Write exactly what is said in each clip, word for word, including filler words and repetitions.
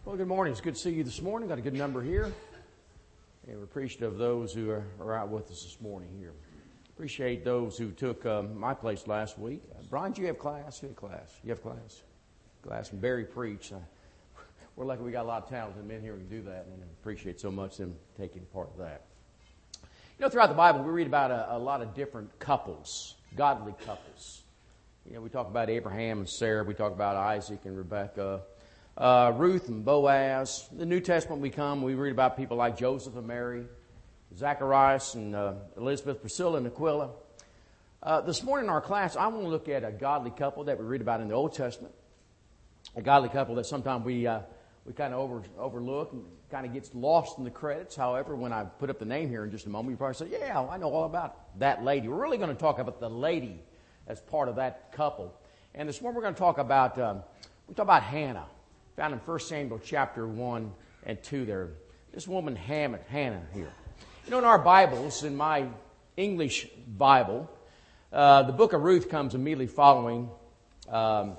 Well, good morning. It's good to see you this morning. Got a good number here. And we're appreciative of those who are, are out with us this morning here. Appreciate those who took um, my place last week. Uh, Brian, do you have class? You have class. You have class. Class and Barry preached. Uh, we're lucky we got a lot of talented men here who can do that, and I appreciate so much them taking part of that. You know, throughout the Bible, we read about a, a lot of different couples, godly couples. You know, we talk about Abraham and Sarah. We talk about Isaac and Rebekah. Uh, Ruth and Boaz. In the New Testament we come, we read about people like Joseph and Mary, Zacharias and uh, Elizabeth, Priscilla and Aquila. Uh, this morning in our class, I want to look at a godly couple that we read about in the Old Testament. A godly couple that sometimes we uh, we kind of over, overlook and kind of gets lost in the credits. However, when I put up the name here in just a moment, you probably say, yeah, I know all about that lady. We're really going to talk about the lady as part of that couple. And this morning we're going to talk about, um, we talk about Hannah. Found in First Samuel chapter one and two there. This woman, Hannah, Hannah here. You know, in our Bibles, in my English Bible, uh, the book of Ruth comes immediately following um,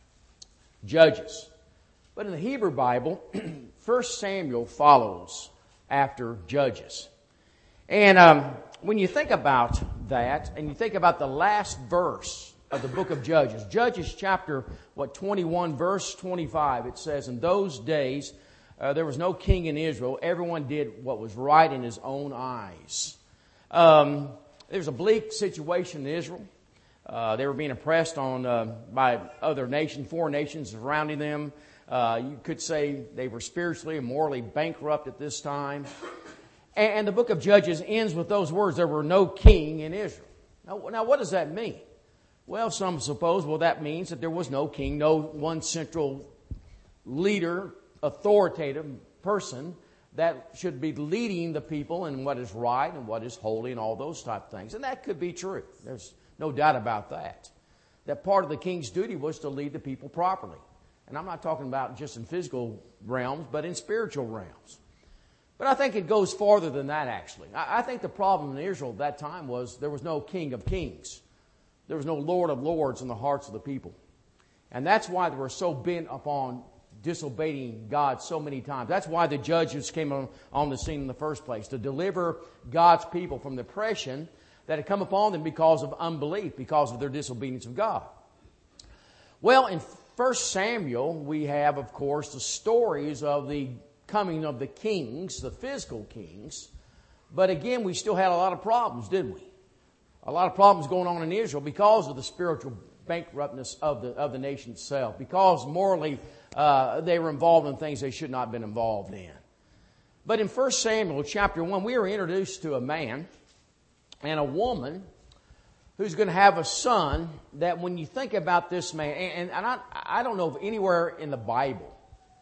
Judges. But in the Hebrew Bible, First Samuel follows after Judges. And um, when you think about that, and you think about the last verse of the book of Judges. Judges chapter, what, twenty-one, verse twenty-five. It says, in those days, uh, there was no king in Israel. Everyone did what was right in his own eyes. Um, there's a bleak situation in Israel. Uh, they were being oppressed on uh, by other nations, foreign nations surrounding them. Uh, you could say they were spiritually and morally bankrupt at this time. And, and the book of Judges ends with those words, there were no king in Israel. Now, now what does that mean? Well, some suppose, well, that means that there was no king, no one central leader, authoritative person that should be leading the people in what is right and what is holy and all those type of things. And that could be true. There's no doubt about that. That part of the king's duty was to lead the people properly. And I'm not talking about just in physical realms, but in spiritual realms. But I think it goes farther than that, actually. I, I think the problem in Israel at that time was there was no king of kings. There was no Lord of Lords in the hearts of the people. And that's why they were so bent upon disobeying God so many times. That's why the judges came on, on the scene in the first place, to deliver God's people from the oppression that had come upon them because of unbelief, because of their disobedience of God. Well, in First Samuel, we have, of course, the stories of the coming of the kings, the physical kings. But again, we still had a lot of problems, didn't we? A lot of problems going on in Israel because of the spiritual bankruptness of the of the nation itself. Because morally uh, they were involved in things they should not have been involved in. But in First Samuel chapter one, we are introduced to a man and a woman who's going to have a son that when you think about this man, and, and I, I don't know if anywhere in the Bible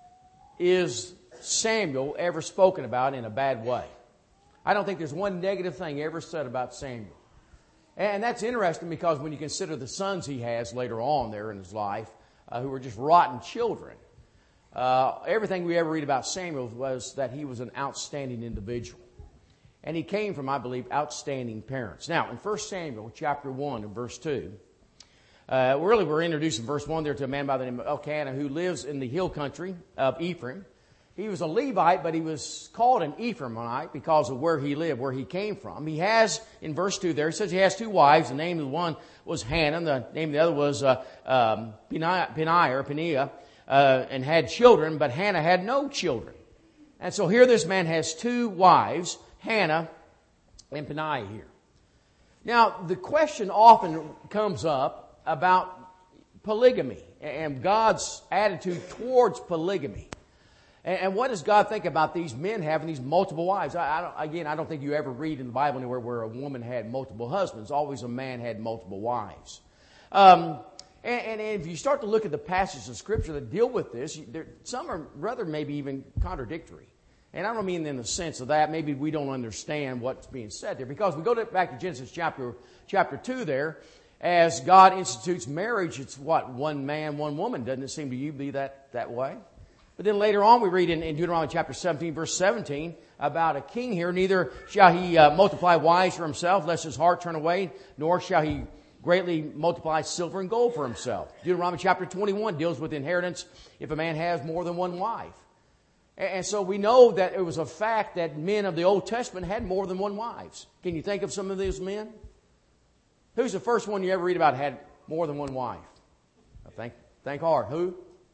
is Samuel ever spoken about in a bad way. I don't think there's one negative thing ever said about Samuel. And that's interesting because when you consider the sons he has later on there in his life, uh, who were just rotten children, uh, everything we ever read about Samuel was that he was an outstanding individual. And he came from, I believe, outstanding parents. Now, in First Samuel chapter one and verse two, uh, really we're introduced in verse one there to a man by the name of Elkanah who lives in the hill country of Ephraim. He was a Levite, but he was called an Ephraimite because of where he lived, where he came from. He has, in verse two there, he says he has two wives. The name of the one was Hannah, and the name of the other was uh, um, Peninnah, Peninnah, or Peninnah, uh, and had children, but Hannah had no children. And so here this man has two wives, Hannah and Peninnah here. Now, the question often comes up about polygamy and God's attitude towards polygamy. And what does God think about these men having these multiple wives? I, I don't, again, I don't think you ever read in the Bible anywhere where a woman had multiple husbands. Always a man had multiple wives. Um, and, and if you start to look at the passages of Scripture that deal with this, some are rather maybe even contradictory. And I don't mean in the sense of that. Maybe we don't understand what's being said there. Because we go to, back to Genesis chapter chapter two there, as God institutes marriage, it's what? One man, one woman. Doesn't it seem to you be that, that way? But then later on we read in, in Deuteronomy chapter seventeen, verse seventeen, about a king here. Neither shall he uh, multiply wives for himself, lest his heart turn away, nor shall he greatly multiply silver and gold for himself. Deuteronomy chapter twenty-one deals with inheritance if a man has more than one wife. And so we know that it was a fact that men of the Old Testament had more than one wives. Can you think of some of these men? Who's the first one you ever read about had more than one wife? Think, think hard. Who?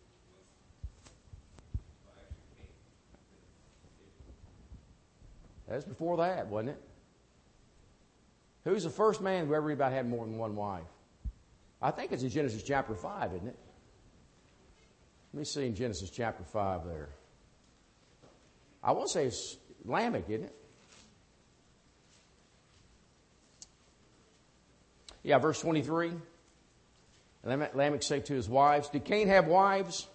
That's before that, wasn't it? Who's the first man who ever read about had more than one wife? I think it's in Genesis chapter five, isn't it? Let me see in Genesis chapter five there. I want to say it's Lamech, isn't it? Yeah, verse twenty-three. Lamech said to his wives, did Cain have wives?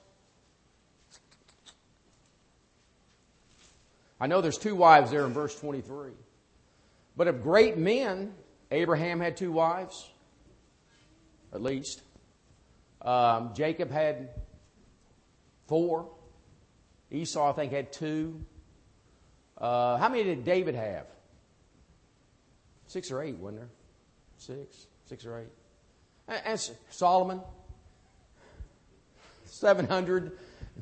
I know there's two wives there in verse twenty-three. But of great men, Abraham had two wives, at least. Um, Jacob had four. Esau, I think, had two. Uh, how many did David have? Six or eight, wasn't there? Six, six or eight. And, and Solomon, seven hundred.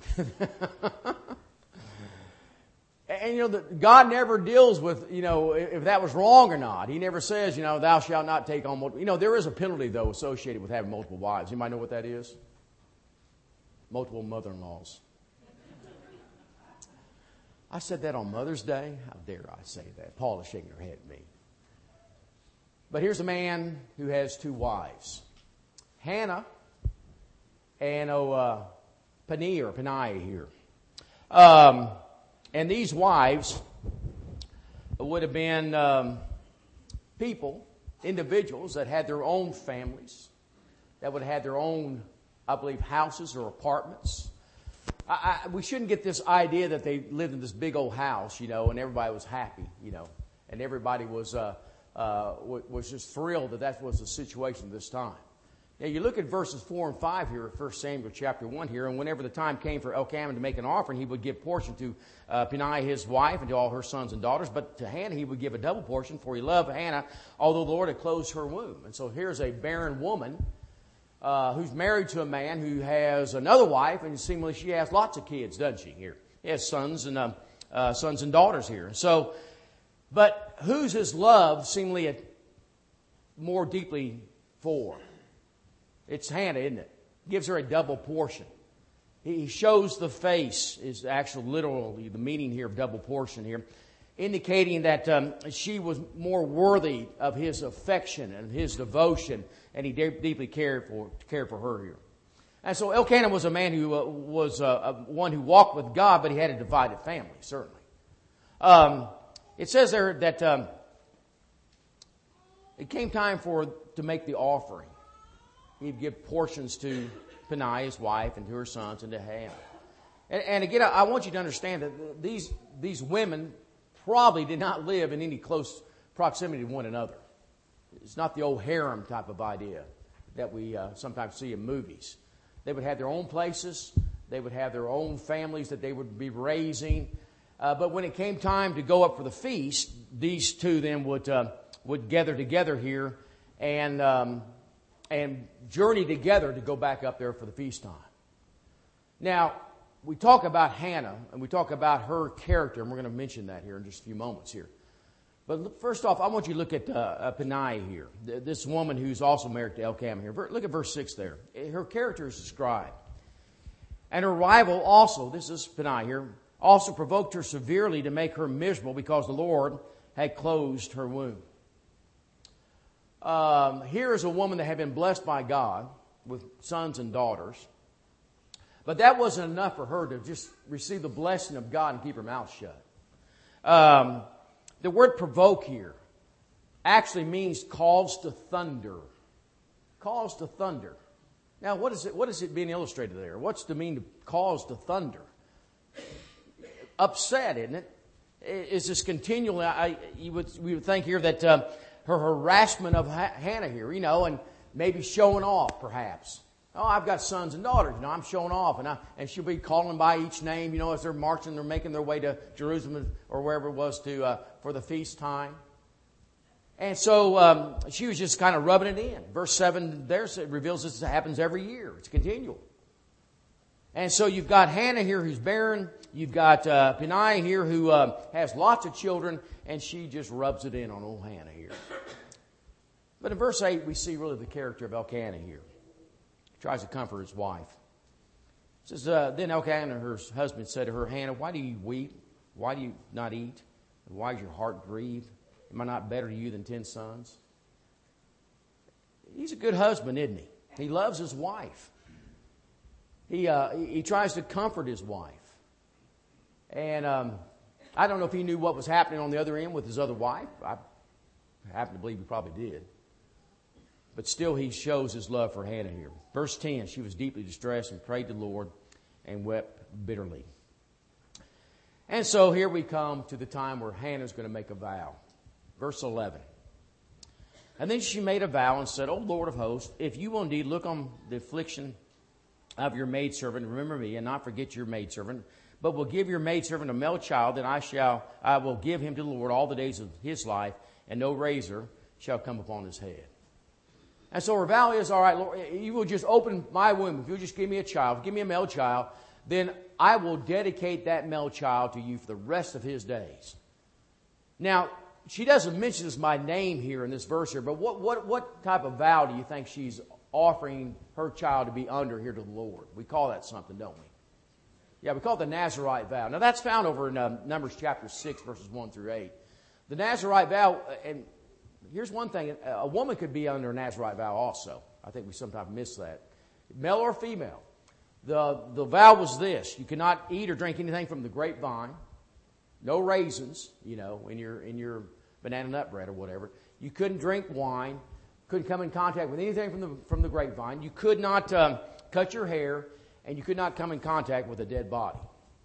And, you know, the, God never deals with, you know, if that was wrong or not. He never says, you know, thou shalt not take on multiple. You know, there is a penalty, though, associated with having multiple wives. Anybody know what that is? Multiple mother-in-laws. I said that on Mother's Day. How dare I say that? Paul is shaking her head at me. But here's a man who has two wives. Hannah and oh, uh, Peninnah or Peninnah here. Um... And these wives would have been um, people, individuals that had their own families, that would have had their own, I believe, houses or apartments. I, I, we shouldn't get this idea that they lived in this big old house, you know, and everybody was happy, you know, and everybody was uh, uh, was just thrilled that that was the situation this time. Now, you look at verses four and five here of First Samuel chapter one here, and whenever the time came for Elkanah to make an offering, he would give portion to uh, Peninnah, his wife, and to all her sons and daughters. But to Hannah, he would give a double portion, for he loved Hannah, although the Lord had closed her womb. And so here's a barren woman uh, who's married to a man who has another wife, and seemingly she has lots of kids, doesn't she, here? He has sons and, uh, uh, sons and daughters here. So, but who's his love seemingly more deeply for? It's Hannah, isn't it? Gives her a double portion. He shows the face is actually literally the meaning here of double portion here, indicating that um, she was more worthy of his affection and his devotion, and he deeply cared for cared for her here. And so Elkanah was a man who uh, was uh, one who walked with God, but he had a divided family, certainly. Um, it says there that um, it came time for to make the offering. He'd give portions to Peninnah, his wife, and to her sons, and to Hannah. And, and again, I want you to understand that these these women probably did not live in any close proximity to one another. It's not the old harem type of idea that we uh, sometimes see in movies. They would have their own places. They would have their own families that they would be raising. Uh, but when it came time to go up for the feast, these two then would uh, would gather together here and um, and journey together to go back up there for the feast time. Now, we talk about Hannah, and we talk about her character, and we're going to mention that here in just a few moments here. But look, first off, I want you to look at uh, Peninnah here, this woman who's also married to Elkanah here. Look at verse six there. Her character is described. And her rival also, this is Peninnah here, also provoked her severely to make her miserable because the Lord had closed her womb. Um, here is a woman that had been blessed by God with sons and daughters. But that wasn't enough for her to just receive the blessing of God and keep her mouth shut. Um, the word provoke here actually means cause to thunder. Cause to thunder. Now, what is it, what is it being illustrated there? What's the mean to cause to thunder? Upset, isn't it? Is this continually, I, you would, we would think here that uh, her harassment of Hannah here, you know, and maybe showing off perhaps. Oh, I've got sons and daughters, you know, I'm showing off. And I, and she'll be calling them by each name, you know, as they're marching, they're making their way to Jerusalem or wherever it was to uh, for the feast time. And so um, she was just kind of rubbing it in. Verse seven there reveals this happens every year. It's continual. And so you've got Hannah here who's barren. You've got uh, Peninnah here who uh, has lots of children, and she just rubs it in on old Hannah here. But in verse eight, we see really the character of Elkanah here. He tries to comfort his wife. It says, uh, then Elkanah, her husband, said to her, Hannah, why do you weep? Why do you not eat? Why is your heart grieved? Am I not better to you than ten sons? He's a good husband, isn't he? He loves his wife. He uh, he, he tries to comfort his wife. And um, I don't know if he knew what was happening on the other end with his other wife. I happen to believe he probably did. But still he shows his love for Hannah here. Verse ten, she was deeply distressed and prayed to the Lord and wept bitterly. And so here we come to the time where Hannah's going to make a vow. Verse eleven. And then she made a vow and said, O Lord of hosts, if you will indeed look on the affliction of your maidservant, remember me, and not forget your maidservant, but will give your maidservant a male child, then I shall, I will give him to the Lord all the days of his life, and no razor shall come upon his head. And so her vow is, all right, Lord, you will just open my womb. If you'll just give me a child, give me a male child, then I will dedicate that male child to you for the rest of his days. Now, she doesn't mention this by name here in this verse here, but what, what, what type of vow do you think she's offering her child to be under here to the Lord? We call that something, don't we? Yeah, we call it the Nazirite vow. Now, that's found over in uh, Numbers chapter six, verses one through eight. The Nazirite vow, and here's one thing, a woman could be under a Nazirite vow also. I think we sometimes miss that. Male or female. The, the vow was this: you cannot eat or drink anything from the grapevine. No raisins, you know, in your in your banana nut bread or whatever. You couldn't drink wine. Couldn't come in contact with anything from the from the grapevine. You could not um, cut your hair, and you could not come in contact with a dead body.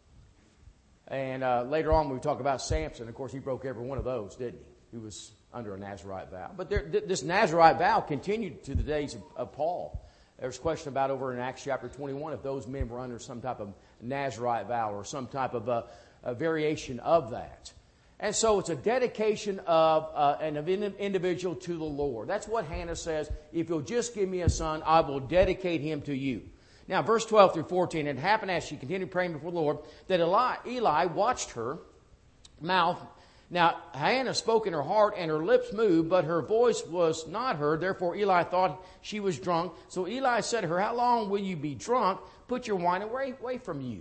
And uh, later on, when we talk about Samson, of course, he broke every one of those, didn't he? He was under a Nazirite vow. But there, th- this Nazirite vow continued to the days of, of Paul. There's a question about over in Acts chapter twenty-one if those men were under some type of Nazirite vow or some type of uh, a variation of that. And so it's a dedication of uh, an individual to the Lord. That's what Hannah says. If you'll just give me a son, I will dedicate him to you. Now, verse twelve through fourteen, it happened as she continued praying before the Lord that Eli, Eli watched her mouth. Now, Hannah spoke in her heart and her lips moved, but her voice was not heard. Therefore, Eli thought she was drunk. So Eli said to her, how long will you be drunk? Put your wine away, away from you.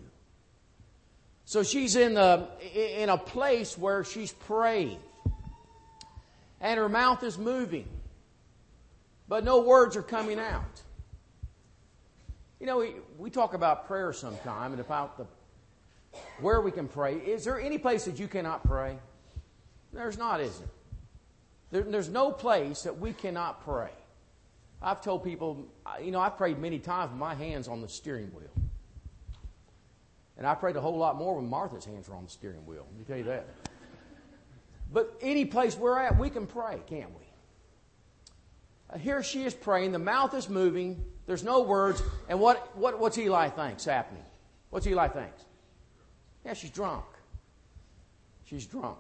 So she's in the in a place where she's praying. And her mouth is moving. But no words are coming out. You know, we, we talk about prayer sometime and about the where we can pray. Is there any place that you cannot pray? There's not, is there? there? There's no place that we cannot pray. I've told people, you know, I've prayed many times with my hands on the steering wheel. And I prayed a whole lot more when Martha's hands were on the steering wheel. Let me tell you that. But any place we're at, we can pray, can't we? Uh, here she is praying. The mouth is moving. There's no words. And what, what what's Eli thinks happening? What's Eli thinks? Yeah, she's drunk. She's drunk.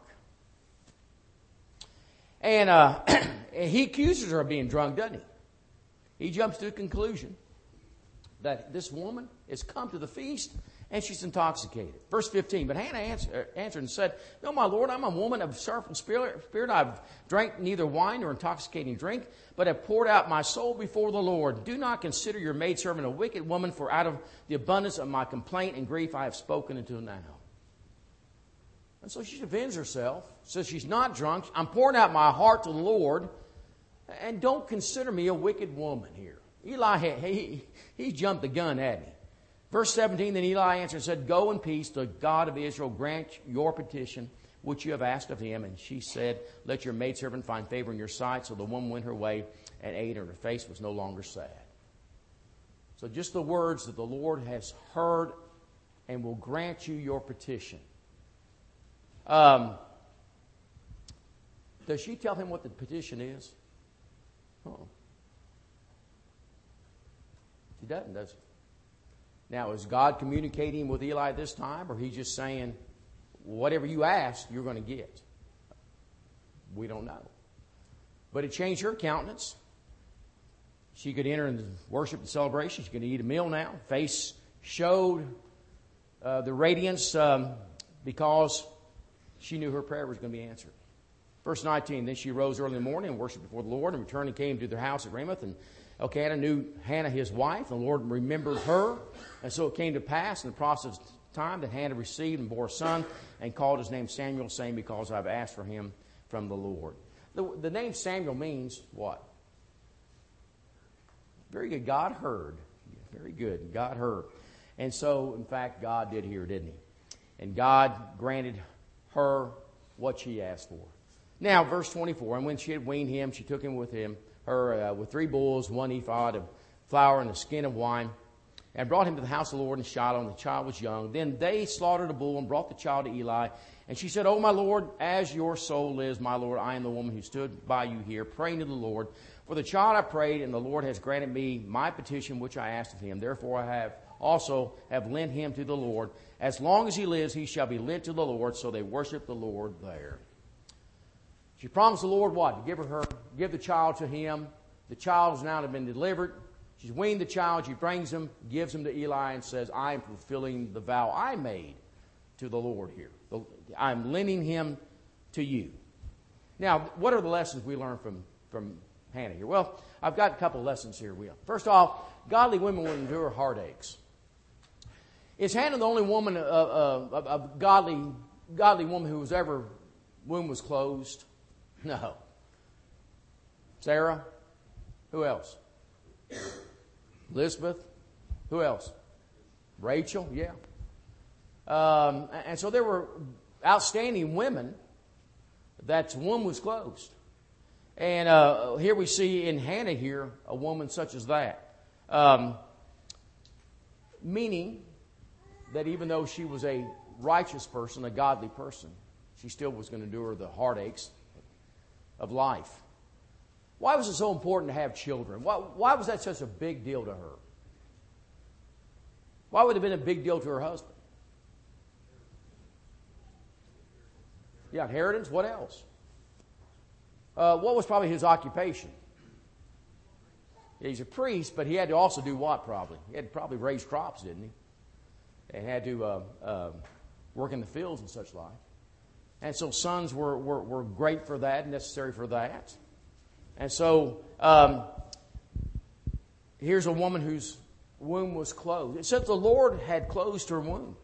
And uh, he accuses her of being drunk, doesn't he? He jumps to the conclusion that this woman has come to the feast and she's intoxicated. Verse fifteen, but Hannah answer, answered and said, no, my Lord, I'm a woman of sorrowful spirit. spirit. I've drank neither wine nor intoxicating drink, but have poured out my soul before the Lord. Do not consider your maidservant a wicked woman, for out of the abundance of my complaint and grief I have spoken until now. And so she defends herself, says she's not drunk. I'm pouring out my heart to the Lord, and don't consider me a wicked woman here. Eli, he, he jumped the gun, hadn't he? Verse seventeen, then Eli answered and said, go in peace, the God of Israel grant your petition, which you have asked of him. And she said, let your maidservant find favor in your sight. So the woman went her way and ate, and her face was no longer sad. So just the words that the Lord has heard and will grant you your petition. Um, does she tell him what the petition is? Oh. She doesn't, does she? Now, is God communicating with Eli this time, or he's just saying, whatever you ask, you're going to get? We don't know. But it changed her countenance. She could enter into worship and celebration. She could eat a meal now. Face showed uh, the radiance um, because she knew her prayer was going to be answered. Verse nineteen, then she rose early in the morning and worshipped before the Lord, and returned and came to their house at Ramoth. And Elkanah knew Hannah his wife, and the Lord remembered her. And so it came to pass in the process of time that Hannah received and bore a son, and called his name Samuel, saying, because I've asked for him from the Lord. The, the name Samuel means what? Very good. God heard. Very good. God heard. And so, in fact, God did hear, didn't he? And God granted her what she asked for. Now, verse twenty-four, and when she had weaned him, she took him with him, her uh, with three bulls, one ephod of flour, and a skin of wine, and brought him to the house of the Lord in Shiloh, and the child was young. Then they slaughtered a bull and brought the child to Eli. And she said, O my Lord, as your soul lives, my Lord, I am the woman who stood by you here, praying to the Lord. For the child I prayed, and the Lord has granted me my petition which I asked of him. Therefore I have also have lent him to the Lord. As long as he lives, he shall be lent to the Lord. So they worship the Lord there. She promised the Lord what? To give her, her give the child to him. The child has now been delivered. She's weaned the child. She brings him, gives him to Eli, and says, I am fulfilling the vow I made to the Lord here. I'm lending him to you. Now, what are the lessons we learn from, from Hannah here? Well, I've got a couple of lessons here. First off, godly women will endure heartaches. Is Hannah the only woman, uh, uh, a godly, godly woman who was ever, womb was closed? No. Sarah? Who else? Elizabeth? Who else? Rachel? Yeah. Um, and so there were outstanding women that's womb was closed. And uh, here we see in Hannah here a woman such as that. Um, meaning that even though she was a righteous person, a godly person, she still was going to endure the heartaches of life. Why was it so important to have children? Why, why was that such a big deal to her? Why would it have been a big deal to her husband? Yeah, inheritance. What else? Uh, what was probably his occupation? He's a priest, but he had to also do what probably? He had to probably raise crops, didn't he? And had to uh, uh, work in the fields and such like. And so sons were, were, were great for that, necessary for that. And so um, here's a woman whose womb was closed. It said the Lord had closed her womb.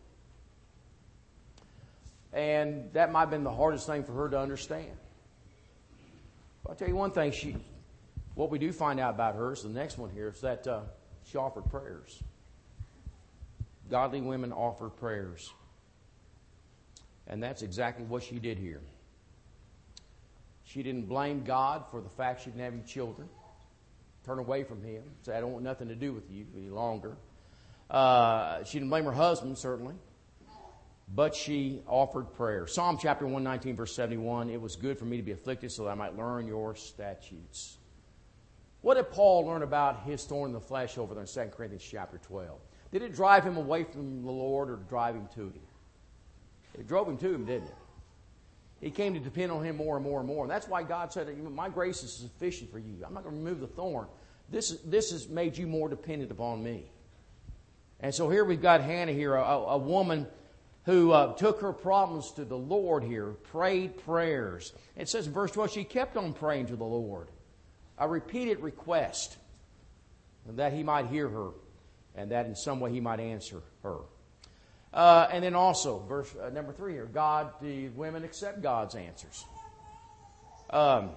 And that might have been the hardest thing for her to understand. But I'll tell you one thing, she, what we do find out about her is the next one here, is that uh, she offered prayers. Godly women offered prayers. And that's exactly what she did here. She didn't blame God for the fact she didn't have any children. Turn away from him. Say, I don't want nothing to do with you any longer. Uh, she didn't blame her husband, certainly. But she offered prayer. Psalm chapter one nineteen, verse seventy-one, it was good for me to be afflicted so that I might learn your statutes. What did Paul learn about his thorn in the flesh over there in Second Corinthians chapter twelve? Did it drive him away from the Lord or drive him to him? It drove him to him, didn't it? He came to depend on him more and more and more. And that's why God said, my grace is sufficient for you. I'm not going to remove the thorn. This, this has made you more dependent upon me. And so here we've got Hannah here, a, a woman who uh, took her problems to the Lord here, prayed prayers. It says in verse twelve, she kept on praying to the Lord. A repeated request that he might hear her and that in some way he might answer her. Uh, and then also, verse uh, number three here, God, the women accept God's answers. Um,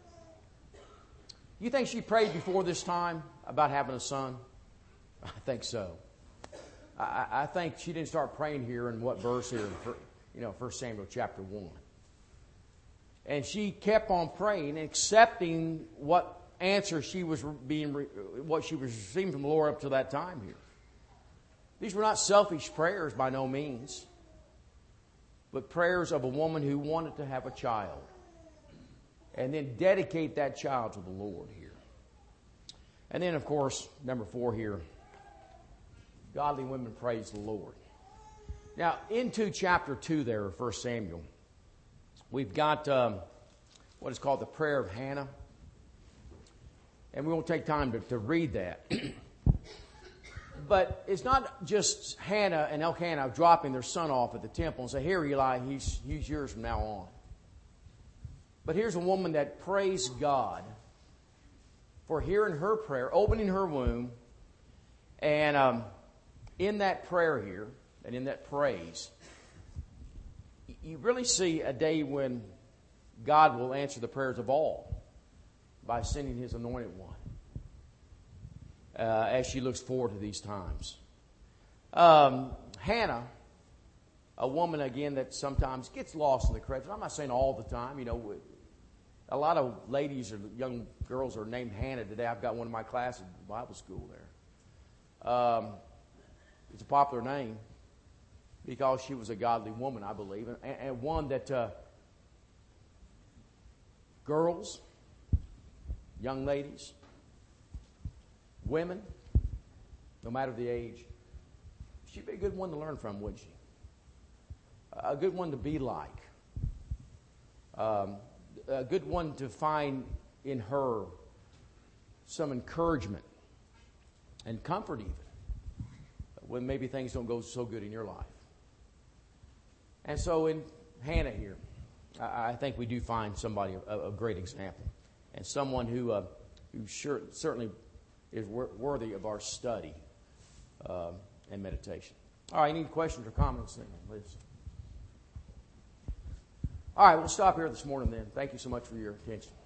you think she prayed before this time about having a son? I think so. I, I think she didn't start praying here in what verse here? In, you know, First Samuel chapter one. And she kept on praying and accepting what answer she was being, what she was receiving from the Lord up to that time here. These were not selfish prayers by no means, but prayers of a woman who wanted to have a child and then dedicate that child to the Lord here. And then, of course, number four here, godly women praise the Lord. Now, into chapter two there of First Samuel, we've got um, what is called the prayer of Hannah. And we won't take time to, to read that. but it's not just Hannah and Elkanah dropping their son off at the temple and say, here, Eli, he's, he's yours from now on. But here's a woman that praised God for hearing her prayer, opening her womb, and um, in that prayer here, and in that praise, you really see a day when God will answer the prayers of all by sending His anointed one uh, as she looks forward to these times. Um, Hannah, a woman, again, that sometimes gets lost in the crowd. I'm not saying all the time. You know, a lot of ladies or young girls are named Hannah today. I've got one in my class at Bible school there. Um, it's a popular name because she was a godly woman, I believe, and, and one that uh, girls, young ladies, women, no matter the age, she'd be a good one to learn from, wouldn't she? A good one to be like. Um, a good one to find in her some encouragement and comfort even when maybe things don't go so good in your life. And so in Hannah here, I, I think we do find somebody a, a great example and someone who uh, who sure, certainly is wor- worthy of our study uh, and meditation. All right, any questions or comments then, Liz? All right, we'll stop here this morning then. Thank you so much for your attention.